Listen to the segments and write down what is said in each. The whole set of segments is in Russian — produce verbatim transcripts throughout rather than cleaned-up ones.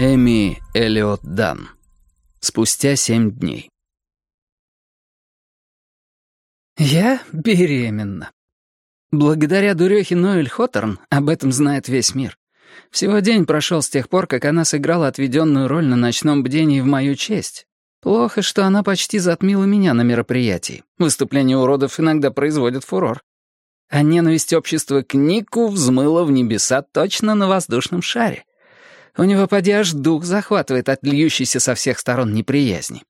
Эми Эллиот Дан. Спустя семь дней. Я беременна. Благодаря дурехе Ноэль Хоторн об этом знает весь мир. Всего день прошел с тех пор, как она сыграла отведенную роль на ночном бдении в мою честь. Плохо, что она почти затмила меня на мероприятии. Выступления уродов иногда производят фурор. А ненависть общества к Нику взмыла в небеса точно на воздушном шаре. У него поди аж дух захватывает от льющейся со всех сторон неприязни.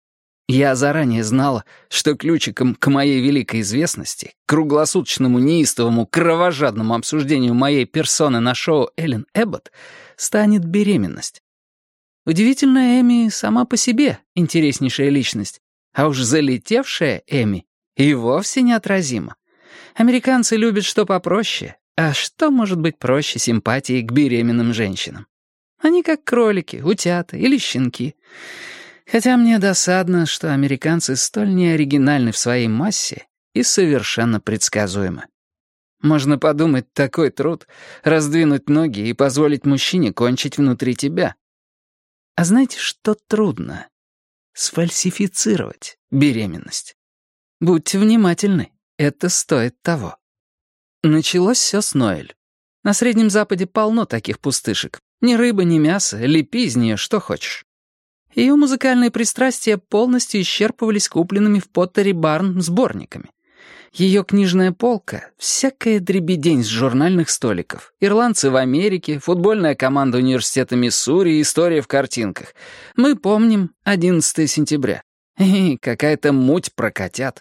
Я заранее знала, что ключиком к моей великой известности, к круглосуточному неистовому кровожадному обсуждению моей персоны на шоу Эллен Эббот станет беременность. Удивительная Эми сама по себе интереснейшая личность, а уж залетевшая Эми и вовсе неотразима. Американцы любят что попроще, а что может быть проще симпатии к беременным женщинам? Они как кролики, утята или щенки. Хотя мне досадно, что американцы столь неоригинальны в своей массе и совершенно предсказуемы. Можно подумать, такой труд — раздвинуть ноги и позволить мужчине кончить внутри тебя. А знаете, что трудно? Сфальсифицировать беременность. Будьте внимательны, это стоит того. Началось все с Ноэль. На Среднем Западе полно таких пустышек. Ни рыба, ни мясо, лепи из нее что хочешь. Ее музыкальные пристрастия полностью исчерпывались купленными в Поттере Барн сборниками. Ее книжная полка — всякая дребедень с журнальных столиков. Ирландцы в Америке, футбольная команда университета Миссури, история в картинках. Мы помним одиннадцатое сентября. И какая-то муть про котят.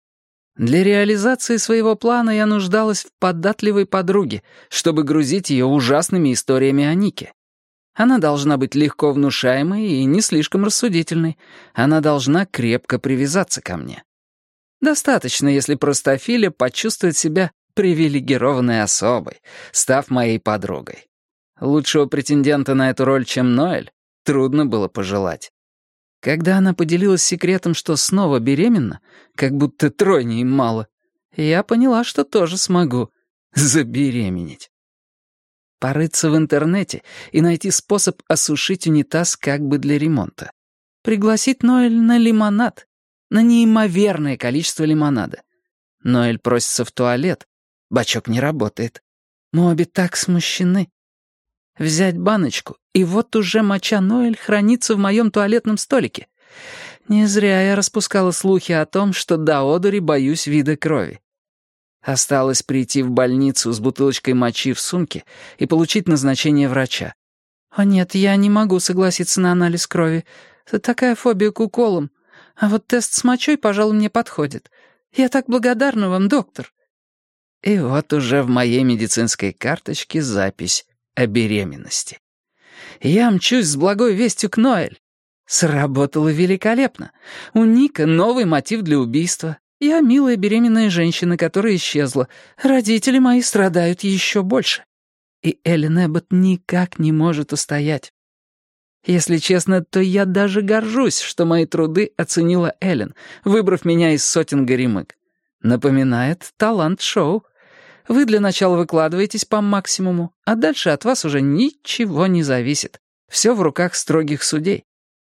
Для реализации своего плана я нуждалась в податливой подруге, чтобы грузить ее ужасными историями о Нике. Она должна быть легко внушаемой и не слишком рассудительной. Она должна крепко привязаться ко мне. Достаточно, если простофиля почувствует себя привилегированной особой, став моей подругой. Лучшего претендента на эту роль, чем Ноэль, трудно было пожелать. Когда она поделилась секретом, что снова беременна, как будто тройни им мало, я поняла, что тоже смогу забеременеть. Порыться в интернете и найти способ осушить унитаз как бы для ремонта. Пригласить Ноэль на лимонад, на неимоверное количество лимонада. Ноэль просится в туалет, бачок не работает. Мы обе так смущены. Взять баночку, и вот уже моча Ноэль хранится в моем туалетном столике. Не зря я распускала слухи о том, что до одури боюсь вида крови. Осталось прийти в больницу с бутылочкой мочи в сумке и получить назначение врача. «О нет, я не могу согласиться на анализ крови. Это такая фобия к уколам. А вот тест с мочой, пожалуй, мне подходит. Я так благодарна вам, доктор». И вот уже в моей медицинской карточке запись о беременности. Я мчусь с благой вестью к Ноэль. Сработало великолепно. У Ника новый мотив для убийства. Я милая беременная женщина, которая исчезла. Родители мои страдают еще больше. И Эллен Эббот никак не может устоять. Если честно, то я даже горжусь, что мои труды оценила Эллен, выбрав меня из сотен горемык. Напоминает талант-шоу. Вы для начала выкладываетесь по максимуму, а дальше от вас уже ничего не зависит. Все в руках строгих судей.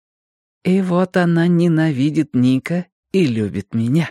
И вот она ненавидит Ника и любит меня.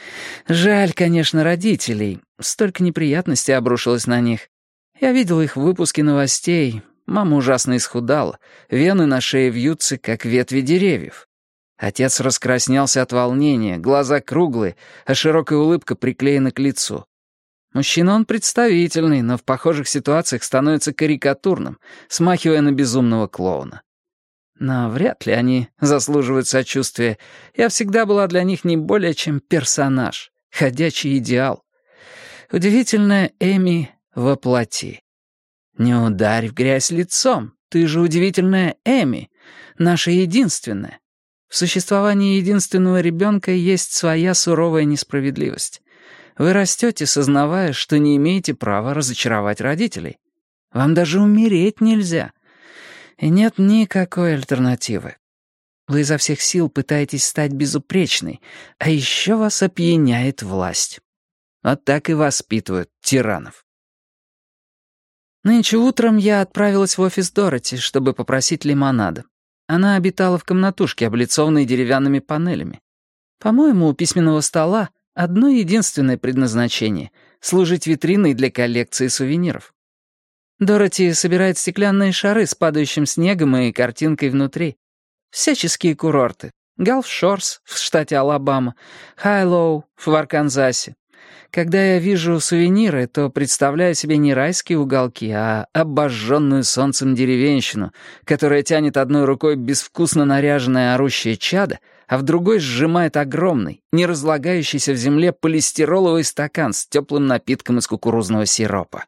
Жаль, конечно, родителей. Столько неприятностей обрушилось на них. Я видел их в выпуске новостей. Мама ужасно исхудала. Вены на шее вьются, как ветви деревьев. Отец раскраснелся от волнения, глаза круглые, а широкая улыбка приклеена к лицу. Мужчина он представительный, но в похожих ситуациях становится карикатурным, смахивая на безумного клоуна. Но вряд ли они заслуживают сочувствия. Я всегда была для них не более чем персонаж, ходячий идеал. Удивительная Эми воплоти. Не ударь в грязь лицом, ты же удивительная Эми, наша единственная. В существовании единственного ребенка есть своя суровая несправедливость. Вы растете, сознавая, что не имеете права разочаровать родителей. Вам даже умереть нельзя. И нет никакой альтернативы. Вы изо всех сил пытаетесь стать безупречной, а еще вас опьяняет власть. Вот так и воспитывают тиранов. Нынче утром я отправилась в офис Дороти, чтобы попросить лимонада. Она обитала в комнатушке, облицованной деревянными панелями. По-моему, у письменного стола одно единственное предназначение — служить витриной для коллекции сувениров. Дороти собирает стеклянные шары с падающим снегом и картинкой внутри. Всяческие курорты. Галф-Шорс в штате Алабама, Хайлоу в Арканзасе. Когда я вижу сувениры, то представляю себе не райские уголки, а обожженную солнцем деревенщину, которая тянет одной рукой безвкусно наряженное орущее чадо, а в другой сжимает огромный, не разлагающийся в земле полистироловый стакан с теплым напитком из кукурузного сиропа.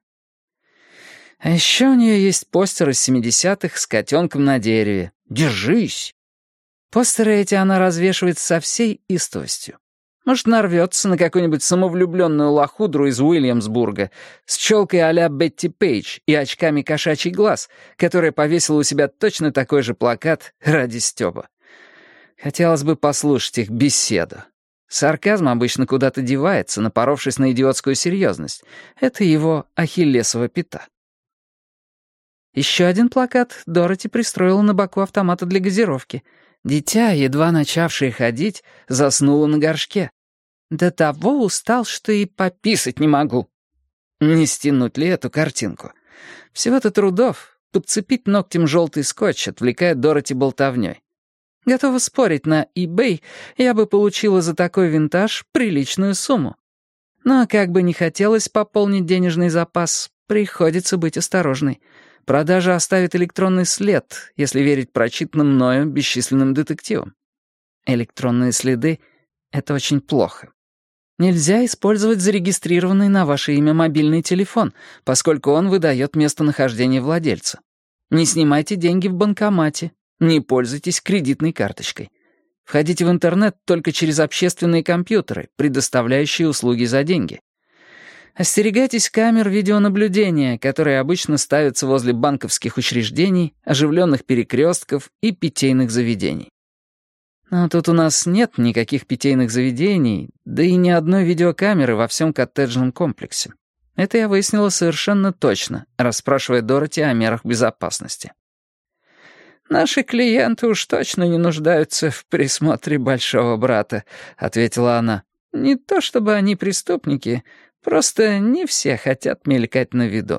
А еще у нее есть постер из семидесятых с котенком на дереве. «Держись!» Постеры эти она развешивает со всей истовостью. Может, нарвется на какую-нибудь самовлюбленную лохудру из Уильямсбурга с челкой а-ля Бетти Пейдж и очками кошачий глаз, которая повесила у себя точно такой же плакат ради стёба. Хотелось бы послушать их беседу. Сарказм обычно куда-то девается, напоровшись на идиотскую серьезность. Это его ахиллесова пята. Еще один плакат Дороти пристроила на боку автомата для газировки. Дитя, едва начавшее ходить, заснуло на горшке. До того устал, что и пописать не могу. Не стянуть ли эту картинку? Всего-то трудов. Подцепить ногтем желтый скотч отвлекает Дороти болтовней. Готова спорить, на eBay я бы получила за такой винтаж приличную сумму. Но как бы не хотелось пополнить денежный запас, приходится быть осторожной. Продажа оставит электронный след, если верить прочитанным мною бесчисленным детективам. Электронные следы — это очень плохо. Нельзя использовать зарегистрированный на ваше имя мобильный телефон, поскольку он выдает местонахождение владельца. Не снимайте деньги в банкомате, не пользуйтесь кредитной карточкой. Входите в интернет только через общественные компьютеры, предоставляющие услуги за деньги. Остерегайтесь камер видеонаблюдения, которые обычно ставятся возле банковских учреждений, оживленных перекрестков и питейных заведений. Но тут у нас нет никаких питейных заведений, да и ни одной видеокамеры во всем коттеджном комплексе. Это я выяснила совершенно точно, расспрашивая Дороти о мерах безопасности. «Наши клиенты уж точно не нуждаются в присмотре большого брата», — ответила она. «Не то чтобы они преступники, просто не все хотят мелькать на виду».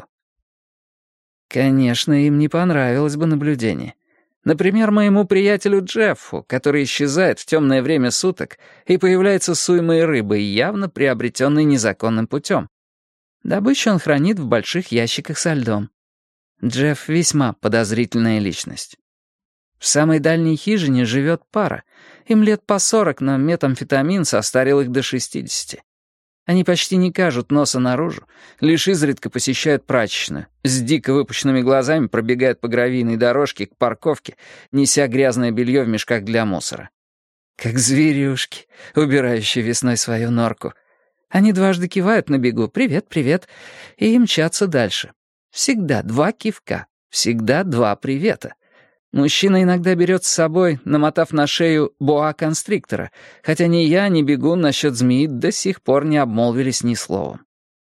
Конечно, им не понравилось бы наблюдение. Например, моему приятелю Джеффу, который исчезает в темное время суток и появляется с уймой рыбы, явно приобретенной незаконным путем. Добычу он хранит в больших ящиках со льдом. Джефф весьма подозрительная личность. В самой дальней хижине живет пара. Им лет по сорок, но метамфетамин состарил их до шестидесяти. Они почти не кажут носа наружу, лишь изредка посещают прачечную, с дико выпущенными глазами пробегают по гравийной дорожке к парковке, неся грязное белье в мешках для мусора. Как зверюшки, убирающие весной свою норку. Они дважды кивают на бегу «Привет, привет» и мчатся дальше. Всегда два кивка, всегда два привета. Мужчина иногда берет с собой, намотав на шею боа-констриктора, хотя ни я, ни бегун насчет змеи до сих пор не обмолвились ни словом.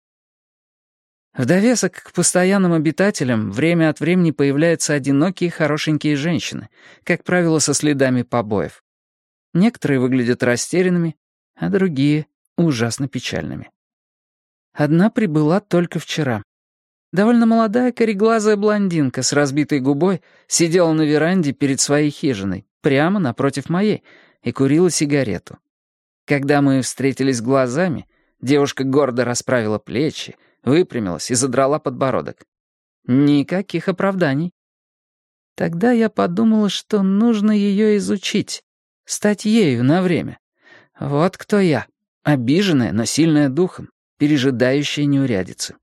В довесок к постоянным обитателям время от времени появляются одинокие хорошенькие женщины, как правило, со следами побоев. Некоторые выглядят растерянными, а другие — ужасно печальными. Одна прибыла только вчера. Довольно молодая кореглазая блондинка с разбитой губой сидела на веранде перед своей хижиной, прямо напротив моей, и курила сигарету. Когда мы встретились глазами, девушка гордо расправила плечи, выпрямилась и задрала подбородок. Никаких оправданий. Тогда я подумала, что нужно ее изучить, стать ею на время. Вот кто я, обиженная, но сильная духом, пережидающая неурядицы.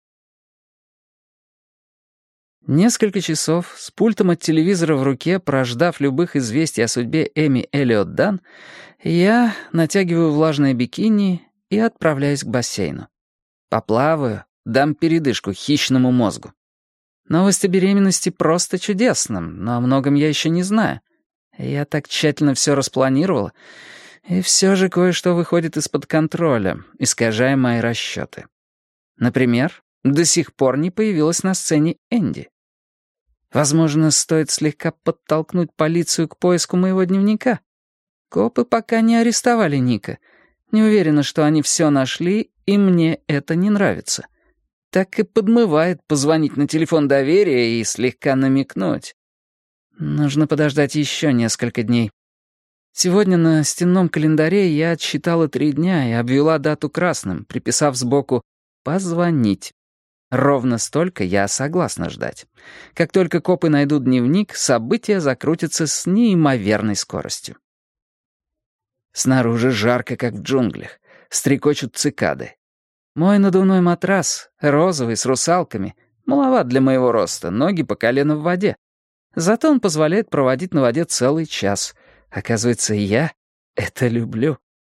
Несколько часов с пультом от телевизора в руке, прождав любых известий о судьбе Эми Эллиот Дан, я натягиваю влажное бикини и отправляюсь к бассейну. Поплаваю, дам передышку хищному мозгу. Новость о беременности просто чудесна, но о многом я еще не знаю. Я так тщательно все распланировала, и все же кое-что выходит из-под контроля, искажая мои расчеты. Например, До сих пор не появилась на сцене Энди. Возможно, стоит слегка подтолкнуть полицию к поиску моего дневника. Копы пока не арестовали Ника. Не уверена, что они все нашли, и мне это не нравится. Так и подмывает позвонить на телефон доверия и слегка намекнуть. Нужно подождать еще несколько дней. Сегодня на стенном календаре я отсчитала три дня и обвела дату красным, приписав сбоку «позвонить». Ровно столько я согласна ждать. Как только копы найдут дневник, события закрутятся с неимоверной скоростью. Снаружи жарко, как в джунглях. Стрекочут цикады. Мой надувной матрас, розовый, с русалками, маловат для моего роста, ноги по колено в воде. Зато он позволяет проводить на воде целый час. Оказывается, я это люблю.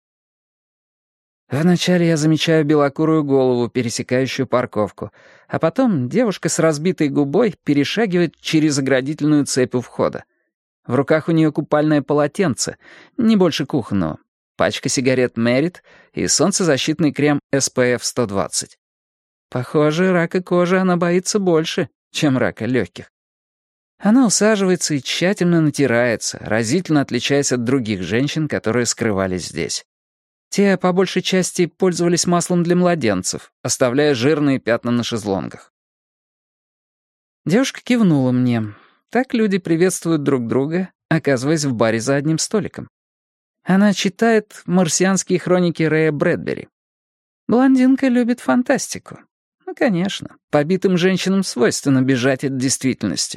Вначале я замечаю белокурую голову, пересекающую парковку, а потом девушка с разбитой губой перешагивает через оградительную цепь у входа. В руках у нее купальное полотенце, не больше кухонного, пачка сигарет «Мэрит» и солнцезащитный крем эс пэ эф сто двадцать. Похоже, рака кожи она боится больше, чем рака легких. Она усаживается и тщательно натирается, разительно отличаясь от других женщин, которые скрывались здесь. Те, по большей части, пользовались маслом для младенцев, оставляя жирные пятна на шезлонгах. Девушка кивнула мне. Так люди приветствуют друг друга, оказываясь в баре за одним столиком. Она читает «Марсианские хроники» Рэя Брэдбери. Блондинка любит фантастику. Ну, конечно, побитым женщинам свойственно бежать от действительности.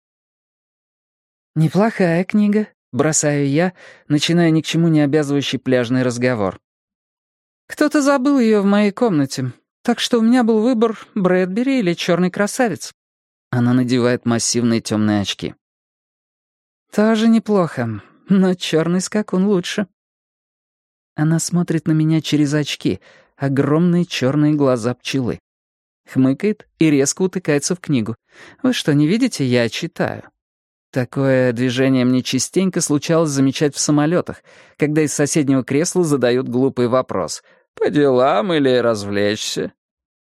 «Неплохая книга», — бросаю я, начиная ни к чему не обязывающий пляжный разговор. «Кто-то забыл ее в моей комнате, так что у меня был выбор Брэдбери или «Черный красавец». Она надевает массивные темные очки. «Тоже неплохо, но черный скакун лучше». Она смотрит на меня через очки, огромные черные глаза пчелы. Хмыкает и резко утыкается в книгу. «Вы что, не видите? Я читаю». Такое движение мне частенько случалось замечать в самолетах, когда из соседнего кресла задают глупый вопрос. «По делам или развлечься?»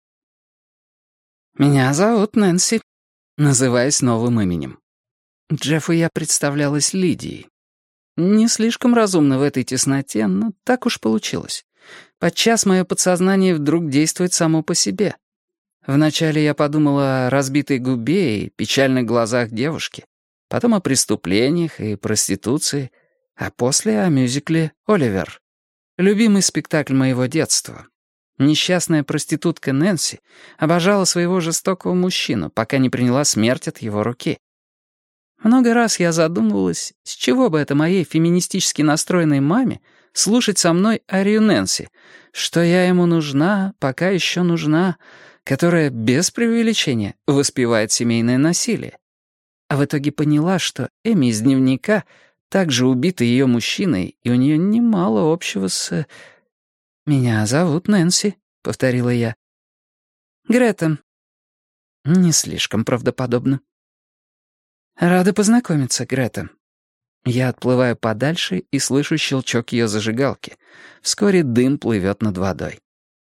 «Меня зовут Нэнси», называясь новым именем. Джеффу я представлялась Лидией. Не слишком разумно в этой тесноте, но так уж получилось. Подчас мое подсознание вдруг действует само по себе. Вначале я подумала о разбитой губе и печальных глазах девушки, потом о преступлениях и проституции, а после о мюзикле «Оливер». Любимый спектакль моего детства. Несчастная проститутка Нэнси обожала своего жестокого мужчину, пока не приняла смерть от его руки. Много раз я задумывалась, с чего бы это моей феминистически настроенной маме слушать со мной арию Нэнси, что я ему нужна, пока еще нужна, которая без преувеличения воспевает семейное насилие. А в итоге поняла, что Эми из дневника также убита ее мужчиной, и у нее немало общего с... «Меня зовут Нэнси», — повторила я. «Грета». Не слишком правдоподобно. «Рада познакомиться, Грета». Я отплываю подальше и слышу щелчок ее зажигалки. Вскоре дым плывет над водой.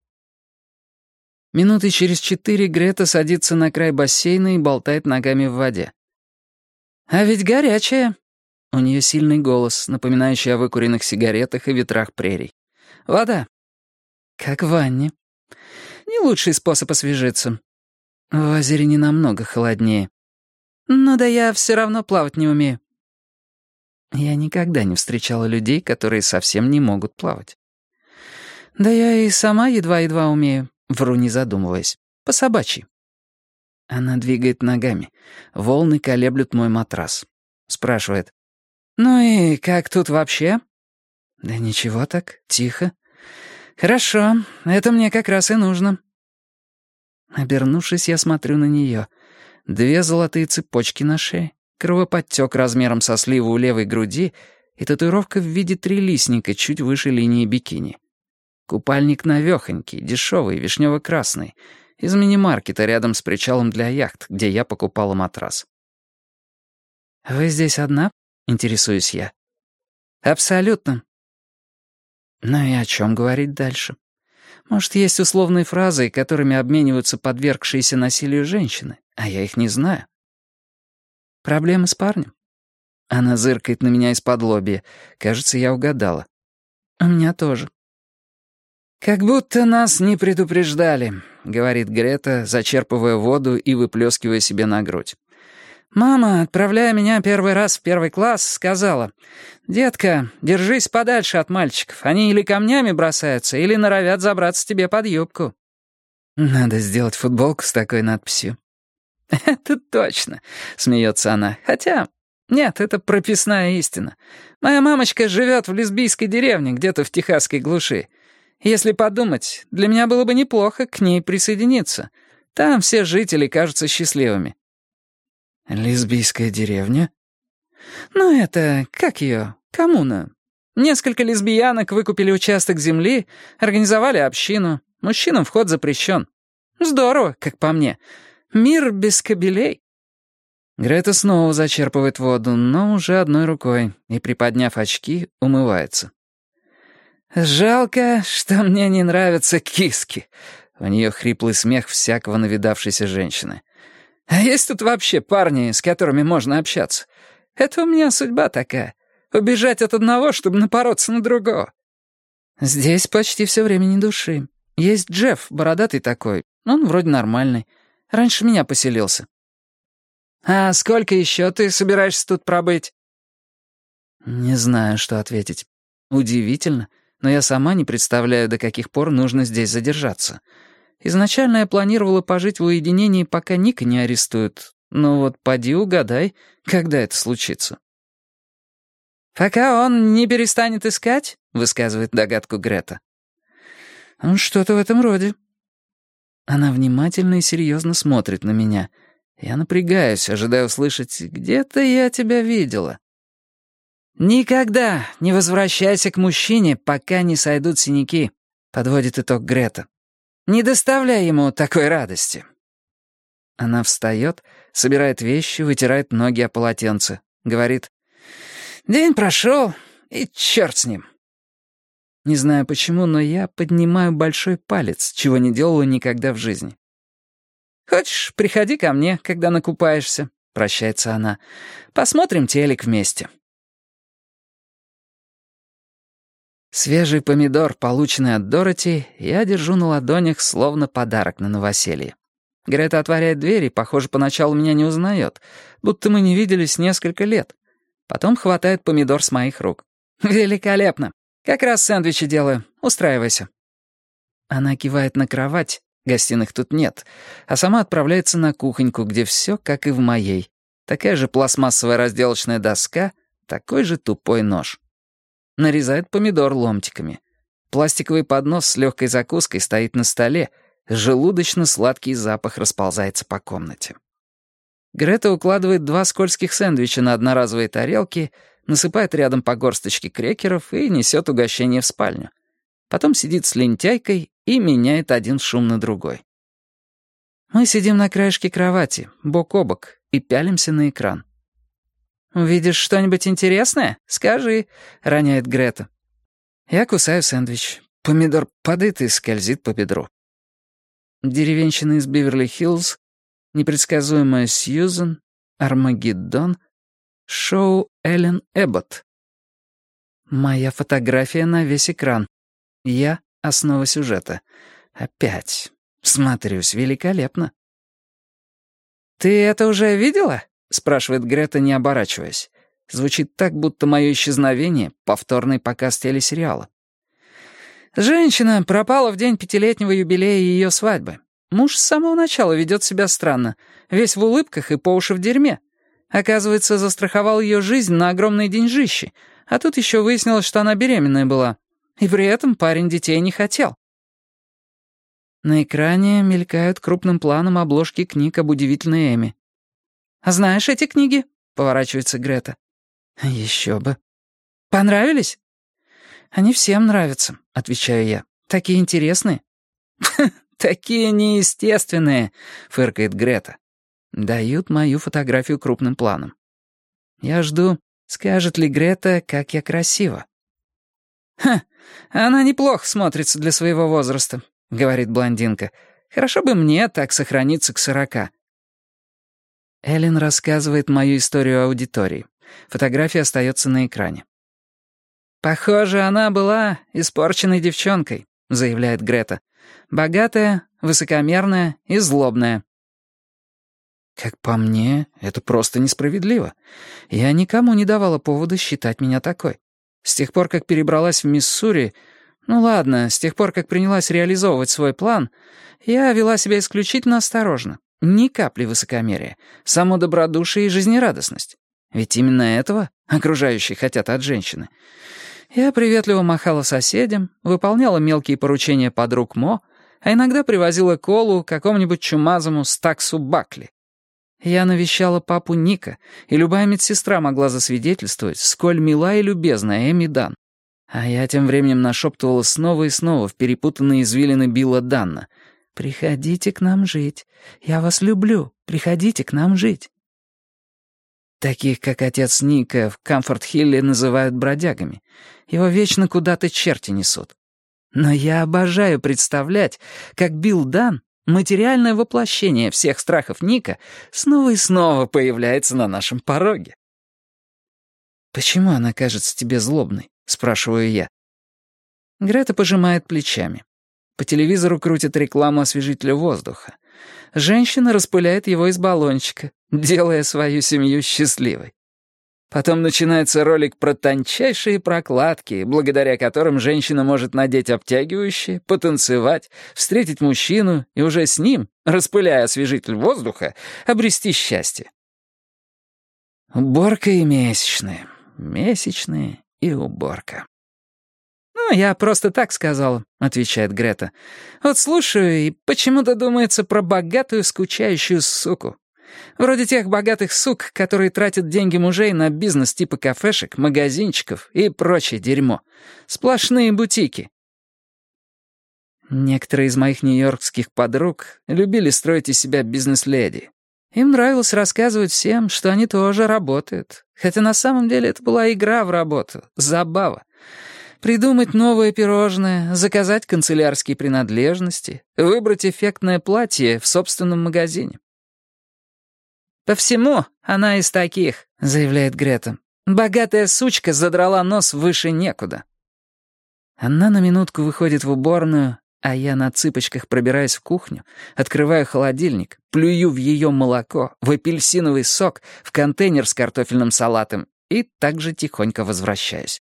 Минуты через четыре Грета садится на край бассейна и болтает ногами в воде. «А ведь горячая». У нее сильный голос, напоминающий о выкуренных сигаретах и ветрах прерий. «Вода». «Как в ванне». «Не лучший способ освежиться». «В озере не намного холоднее». «Ну да я все равно плавать не умею». Я никогда не встречала людей, которые совсем не могут плавать. «Да я и сама едва-едва умею», вру не задумываясь. «По собачьи». Она двигает ногами. Волны колеблют мой матрас. Спрашивает. «Ну и как тут вообще?» «Да ничего так, тихо». «Хорошо, это мне как раз и нужно». Обернувшись, я смотрю на нее. Две золотые цепочки на шее, кровоподтек размером со сливу у левой груди и татуировка в виде трилистника чуть выше линии бикини. Купальник навёхонький, дешевый, вишнево-красный, из мини-маркета рядом с причалом для яхт, где я покупала матрас. «Вы здесь одна?» — интересуюсь я. «Абсолютно». Ну и о чем говорить дальше? Может, есть условные фразы, которыми обмениваются подвергшиеся насилию женщины, а я их не знаю. Проблемы с парнем? Она зыркает на меня из-под лобья. Кажется, я угадала. У меня тоже. «Как будто нас не предупреждали», — говорит Грета, зачерпывая воду и выплескивая себе на грудь. «Мама, отправляя меня первый раз в первый класс, сказала: «Детка, держись подальше от мальчиков. Они или камнями бросаются, или норовят забраться тебе под юбку». Надо сделать футболку с такой надписью. «Это точно», — смеется она. «Хотя, нет, это прописная истина. Моя мамочка живет в лесбийской деревне, где-то в техасской глуши. Если подумать, для меня было бы неплохо к ней присоединиться. Там все жители кажутся счастливыми». «Лесбийская деревня?» «Ну это, как ее, коммуна. Несколько лесбиянок выкупили участок земли, организовали общину. Мужчинам вход запрещен. Здорово, как по мне. Мир без кобелей». Грета снова зачерпывает воду, но уже одной рукой, и, приподняв очки, умывается. «Жалко, что мне не нравятся киски». У нее хриплый смех всякого навидавшейся женщины. «А есть тут вообще парни, с которыми можно общаться? Это у меня судьба такая. Убежать от одного, чтобы напороться на другого». «Здесь почти все время ни души. Есть Джефф, бородатый такой. Он вроде нормальный. Раньше меня поселился». «А сколько еще ты собираешься тут пробыть?» Не знаю, что ответить. Удивительно, но я сама не представляю, до каких пор нужно здесь задержаться. Изначально я планировала пожить в уединении, пока Ника не арестуют. Но вот поди угадай, когда это случится. «Пока он не перестанет искать?» — высказывает догадку Грета. «Ну, что-то в этом роде». Она внимательно и серьезно смотрит на меня. Я напрягаюсь, ожидая услышать: «Где-то я тебя видела». «Никогда не возвращайся к мужчине, пока не сойдут синяки», — подводит итог Грета. «Не доставляй ему такой радости». Она встает, собирает вещи, вытирает ноги о полотенце. Говорит: «День прошел, и черт с ним». Не знаю почему, но я поднимаю большой палец, чего не делала никогда в жизни. «Хочешь, приходи ко мне, когда накупаешься», — прощается она. «Посмотрим телек вместе». Свежий помидор, полученный от Дороти, я держу на ладонях, словно подарок на новоселье. Грета отворяет дверь и, похоже, поначалу меня не узнает, будто мы не виделись несколько лет. Потом хватает помидор с моих рук. «Великолепно! Как раз сэндвичи делаю. Устраивайся». Она кивает на кровать, гостиных тут нет, а сама отправляется на кухоньку, где все как и в моей. Такая же пластмассовая разделочная доска, такой же тупой нож. Нарезает помидор ломтиками. Пластиковый поднос с легкой закуской стоит на столе, желудочно-сладкий запах расползается по комнате. Грета укладывает два скользких сэндвича на одноразовые тарелки, насыпает рядом по горсточке крекеров и несет угощение в спальню. Потом сидит с лентяйкой и меняет один шум на другой. Мы сидим на краешке кровати, бок о бок, и пялимся на экран. «Увидишь что-нибудь интересное? Скажи», — роняет Грета. Я кусаю сэндвич. Помидор падает и скользит по бедру. Деревенщина из Беверли-Хиллз, непредсказуемая Сьюзен, Армагеддон, шоу Эллен Эбботт. Моя фотография на весь экран. Я — основа сюжета. Опять. Смотрюсь великолепно. «Ты это уже видела?» — спрашивает Грета, не оборачиваясь. Звучит так, будто мое исчезновение — повторный показ телесериала. Женщина пропала в день пятилетнего юбилея ее свадьбы. Муж с самого начала ведет себя странно, весь в улыбках и по уши в дерьме. Оказывается, застраховал ее жизнь на огромные деньжищи, а тут еще выяснилось, что она беременная была. И при этом парень детей не хотел. На экране мелькают крупным планом обложки книг об удивительной Эми. «А знаешь эти книги?» — поворачивается Грета. «Еще бы». «Понравились?» «Они всем нравятся», — отвечаю я. «Такие интересные». «Такие неестественные», — фыркает Грета. Дают мою фотографию крупным планом. Я жду, скажет ли Грета, как я красива. «Ха, она неплохо смотрится для своего возраста. — говорит блондинка. «Хорошо бы мне так сохраниться к сорока». Эллен рассказывает мою историю аудитории. Фотография остается на экране. «Похоже, она была испорченной девчонкой», — заявляет Грета. «Богатая, высокомерная и злобная». Как по мне, это просто несправедливо. Я никому не давала повода считать меня такой. С тех пор, как перебралась в Миссури... Ну ладно, с тех пор, как принялась реализовывать свой план, я вела себя исключительно осторожно. Ни капли высокомерия, само добродушие и жизнерадостность. Ведь именно этого окружающие хотят от женщины. Я приветливо махала соседям, выполняла мелкие поручения подруг Мо, а иногда привозила колу какому-нибудь чумазому Стаксу Бакли. Я навещала папу Ника, и любая медсестра могла засвидетельствовать, сколь мила и любезна Эми Дан. А я тем временем нашептывала снова и снова в перепутанные извилины Билла Данна. «Приходите к нам жить. Я вас люблю. Приходите к нам жить». Таких, как отец Ника, в Камфорт-Хилле называют бродягами. Его вечно куда-то черти несут. Но я обожаю представлять, как Билл Дан, материальное воплощение всех страхов Ника, снова и снова появляется на нашем пороге. «Почему она кажется тебе злобной?» — спрашиваю я. Грета пожимает плечами. По телевизору крутят рекламу освежителя воздуха. Женщина распыляет его из баллончика, делая свою семью счастливой. Потом начинается ролик про тончайшие прокладки, благодаря которым женщина может надеть обтягивающее, потанцевать, встретить мужчину и уже с ним, распыляя освежитель воздуха, обрести счастье. Уборка и месячные, месячные и уборка. «Ну, я просто так сказала», — отвечает Грета. «Вот слушаю, и почему-то думается про богатую скучающую суку. Вроде тех богатых сук, которые тратят деньги мужей на бизнес типа кафешек, магазинчиков и прочее дерьмо. Сплошные бутики». Некоторые из моих нью-йоркских подруг любили строить из себя бизнес-леди. Им нравилось рассказывать всем, что они тоже работают. Хотя на самом деле это была игра в работу, забава. Придумать новое пирожное, заказать канцелярские принадлежности, выбрать эффектное платье в собственном магазине. «По всему она из таких», — заявляет Грета. «Богатая сучка задрала нос выше некуда». Она на минутку выходит в уборную, а я на цыпочках пробираюсь в кухню, открываю холодильник, плюю в ее молоко, в апельсиновый сок, в контейнер с картофельным салатом и также тихонько возвращаюсь.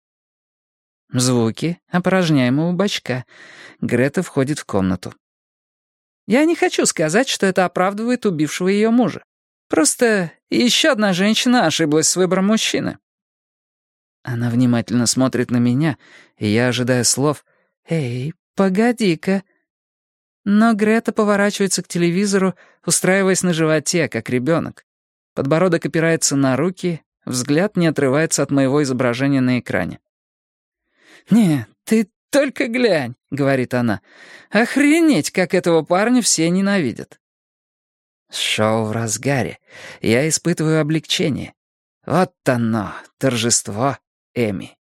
Звуки опорожняемого бачка. Грета входит в комнату. Я не хочу сказать, что это оправдывает убившего ее мужа. Просто еще одна женщина ошиблась с выбором мужчины. Она внимательно смотрит на меня, и я ожидаю слов «Эй, погоди-ка». Но Грета поворачивается к телевизору, устраиваясь на животе, как ребенок. Подбородок опирается на руки, взгляд не отрывается от моего изображения на экране. «Не, ты только глянь», — говорит она. «Охренеть, как этого парня все ненавидят». Шоу в разгаре. Я испытываю облегчение. Вот оно, торжество Эми.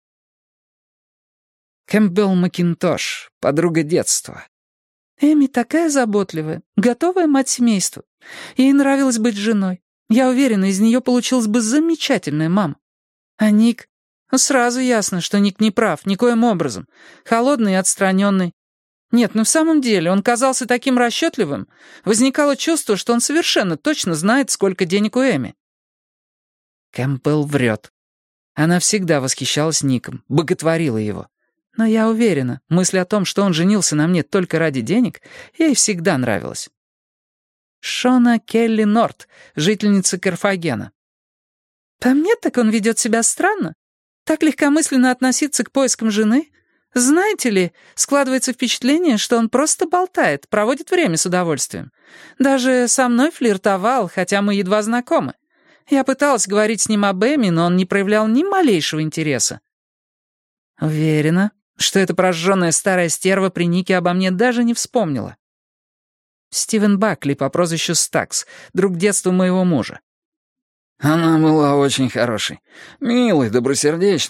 Кэмпбелл Макинтош, подруга детства. «Эми такая заботливая, готовая мать семейства. Ей нравилось быть женой. Я уверена, из нее получилась бы замечательная мама. А Ник... Сразу ясно, что Ник не прав, никоим образом. Холодный и отстраненный. Нет, ну в самом деле, он казался таким расчетливым. Возникало чувство, что он совершенно точно знает, сколько денег у Эми». Кэмпбелл врет. Она всегда восхищалась Ником, боготворила его. Но я уверена, мысль о том, что он женился на мне только ради денег, ей всегда нравилась. Шона Келли Норт, жительница Карфагена. «По мне так он ведет себя странно. Так легкомысленно относиться к поискам жены. Знаете ли, складывается впечатление, что он просто болтает, проводит время с удовольствием. Даже со мной флиртовал, хотя мы едва знакомы. Я пыталась говорить с ним об Эми, но он не проявлял ни малейшего интереса». Уверена, что эта прожженная старая стерва при Нике обо мне даже не вспомнила. Стивен Бакли по прозвищу Стакс, друг детства моего мужа. «Она была очень хорошей, милой, добросердечной.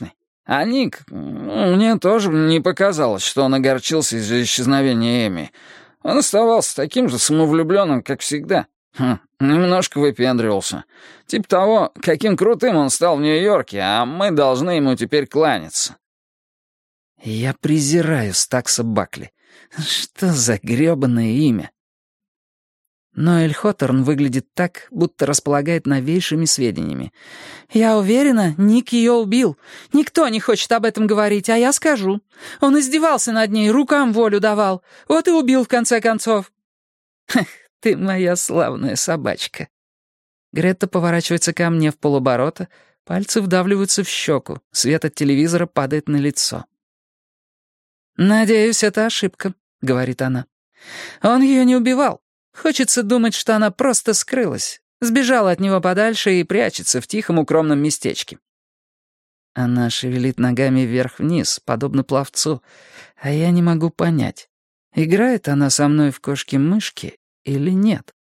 А Ник, ну, мне тоже не показалось, что он огорчился из-за исчезновения Эми. Он оставался таким же самовлюбленным, как всегда. Хм, немножко выпендривался. Типа того, каким крутым он стал в Нью-Йорке, а мы должны ему теперь кланяться. Я презираю Стакса Бакли. Что за грёбаное имя? Ноэль Хоторн выглядит так, будто располагает новейшими сведениями. «Я уверена, Ник ее убил. Никто не хочет об этом говорить, а я скажу. Он издевался над ней, рукам волю давал. Вот и убил в конце концов». «Хех, ты моя славная собачка». Гретта поворачивается ко мне в полоборота, пальцы вдавливаются в щеку, свет от телевизора падает на лицо. «Надеюсь, это ошибка», — говорит она. «Он ее не убивал. Хочется думать, что она просто скрылась, сбежала от него подальше и прячется в тихом укромном местечке». Она шевелит ногами вверх-вниз, подобно пловцу, а я не могу понять, играет она со мной в кошки-мышки или нет.